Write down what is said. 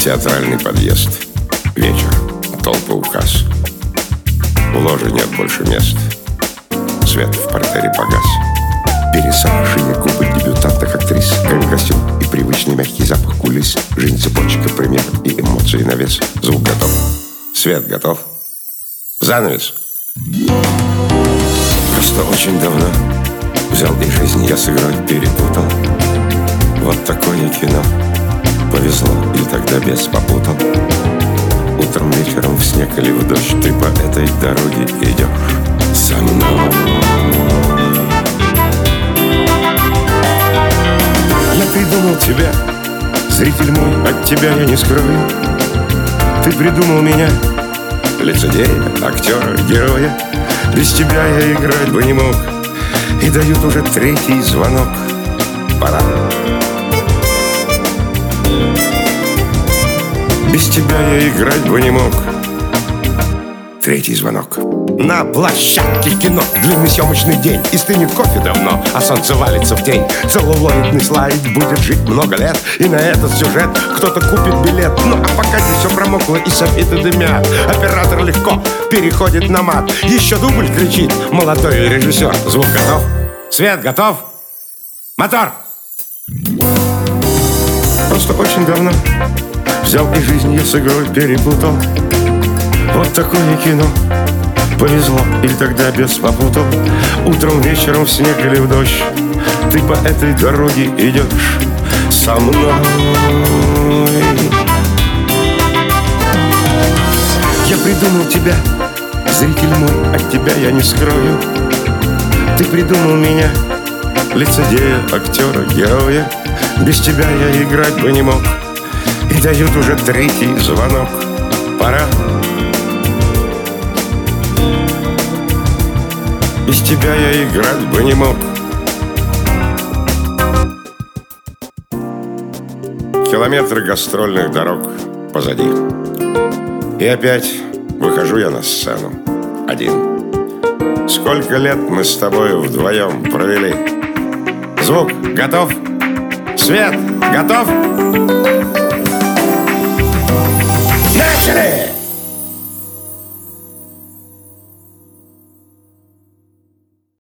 Театральный подъезд. Вечер. Толпа указ. В ложе нет больше мест. Свет в портере погас. Пересохшие губы дебютантных актрис, грим-костюм и привычный мягкий запах кулис. Жизнь цепочка, пример и эмоции на вес. Звук готов. Свет готов. Занавес. Просто очень давно взял и жизнь я с игрой перепутал. Вот такое кино. Повезло, или тогда бес попутал. Утром, вечером, в снег или в дождь ты по этой дороге идешь со мной. Я придумал тебя, зритель мой, от тебя я не скрою. Ты придумал меня, лицедея, актера, героя. Без тебя я играть бы не мог. И дают уже третий звонок. Пора. Без тебя я играть бы не мог. Третий звонок. На площадке кино. Длинный съемочный день. И стынет кофе давно, а солнце валится в тень. Целлулоидный слайд будет жить много лет. И на этот сюжет кто-то купит билет. Ну а пока здесь все промокло и софиты дымят, оператор легко переходит на мат. Еще дубль кричит молодой режиссер. Звук готов? Свет готов? Мотор! Просто очень давно взял и жизнь я с игрой перепутал. Вот такое кино. Повезло, или тогда бес попутал. Утром, вечером, в снег или в дождь ты по этой дороге идешь со мной. Я придумал тебя, зритель мой, от тебя я не скрою. Ты придумал меня, лицедея, актера, героя. Без тебя я играть бы не мог. И дают уже третий звонок. Пора. Без тебя я играть бы не мог. Километры гастрольных дорог позади. И опять выхожу я на сцену один. Сколько лет мы с тобой вдвоем провели. Звук готов? Свет готов?